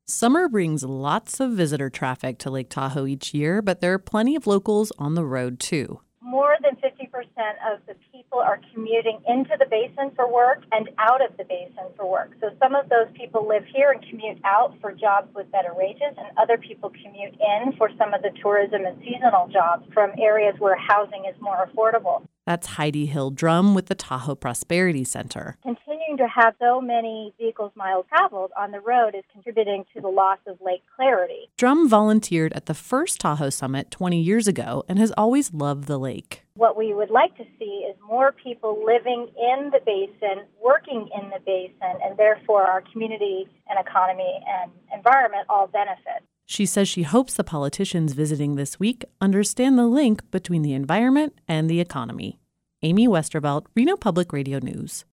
Summer brings lots of visitor traffic to Lake Tahoe each year, but there are plenty of locals on the road, too. More than 50% of the people are commuting into the basin for work and out of the basin for work. So some of those people live here and commute out for jobs with better wages, and other people commute in for some of the tourism and seasonal jobs from areas where housing is more affordable. That's Heidi Hill-Drum with the Tahoe Prosperity Center. Continuing to have so many vehicles miles traveled on the road is contributing to the loss of lake clarity. Drum volunteered at the first Tahoe Summit 20 years ago and has always loved the lake. What we would like to see is more people living in the basin, working in the basin, and therefore our community and economy and environment all benefit. She says she hopes the politicians visiting this week understand the link between the environment and the economy. Amy Westervelt, Reno Public Radio News.